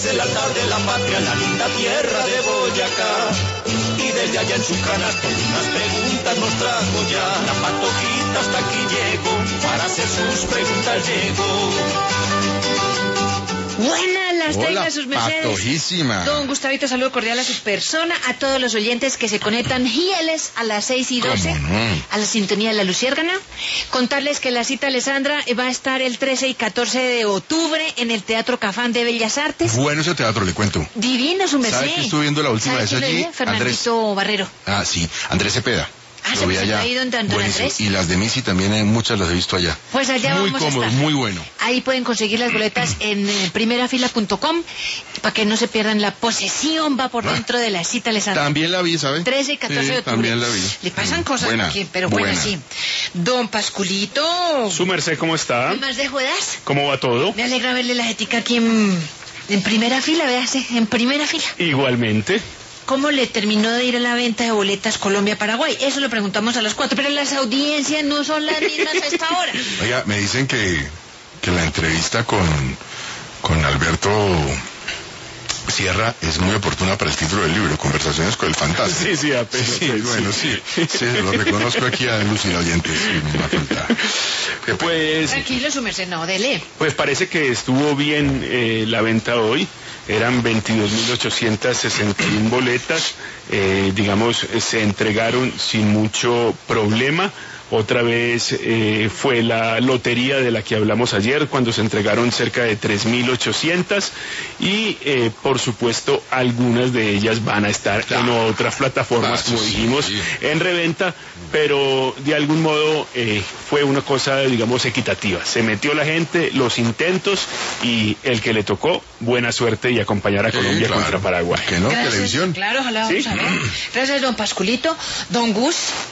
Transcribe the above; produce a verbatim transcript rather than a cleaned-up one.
Florece el altar de la patria en la linda tierra de Boyacá. Y desde allá en su canasto unas preguntas nos trajo ya. La Patojita hasta aquí llegó, para hacer sus preguntas llegó. Buenas las Hola, tengan sus mercedes. patojísima. Don Gustavito, saludo cordial a su persona, a todos los oyentes que se conectan fieles a las seis y doce, ¿Cómo no? a la sintonía de la Luciérgana. Contarles que la cita Alessandra va a estar el trece y catorce de octubre en el Teatro Cafán de Bellas Artes. Bueno ese teatro, le cuento. Divino su merced. ¿Sabe que estuve viendo la última ¿Sabe vez quién lo allí? dice? Fernandito Barrero. Ah, sí, Andrés Cepeda. Ah, Lo ¿se vi presentó allá. ahí don- don Buenísimo. Andrés? Y las de Missy también, eh, muchas las he visto allá. Pues allá Muy vamos a cómodo, estar. muy bueno. Ahí pueden conseguir las boletas en eh, primerafila punto com para que no se pierdan la posesión, va por Ah. dentro de la cita Alessandra. También la vi, ¿sabe? trece y catorce Sí, de octubre. también la vi. Le pasan Mm, cosas buena, aquí, pero bueno, buena. sí. Don Pasculito. Su merced, ¿cómo está? ¿Qué más de juegas? ¿Cómo va todo? Me alegra verle la jetica aquí en, en primera fila, véase, en primera fila. Igualmente. ¿Cómo le terminó de ir a la venta de boletas Colombia-Paraguay? Eso lo preguntamos a las cuatro, pero las audiencias no son las mismas a esta hora. Oiga, me dicen que, que la entrevista con, con Alberto Sierra es muy oportuna para el título del libro, Conversaciones con el Fantasma. Sí, sí, apenas. Sí, bueno, sí. Sí, lo reconozco aquí a Luz y la oyente. Sí, me va a faltar. Qué pena. Pues, Tranquilo, su merced, no, dele. pues parece que estuvo bien eh, la venta hoy. Eran veintidós mil ochocientas sesenta y una boletas. Eh, digamos, eh, se entregaron sin mucho problema. Otra vez eh, fue la lotería de la que hablamos ayer, cuando se entregaron cerca de tres mil ochocientas y eh, por supuesto algunas de ellas van a estar en otras plataformas, Claro, como sí, dijimos, sí. en reventa, pero de algún modo eh, fue una cosa, digamos, equitativa. Se metió la gente, los intentos, y el que le tocó, buena suerte y acompañar a Sí, Colombia claro. contra Paraguay. ¿Que no? Gracias, Televisión. Claro, ojalá vamos Sí. a ver. Gracias, don Pasculito. Don Gus,